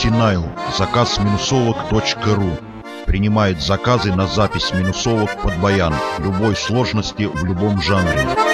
Найл. Заказ минусовок.ру. Принимает заказы на запись минусовок под баян любой сложности в любом жанре.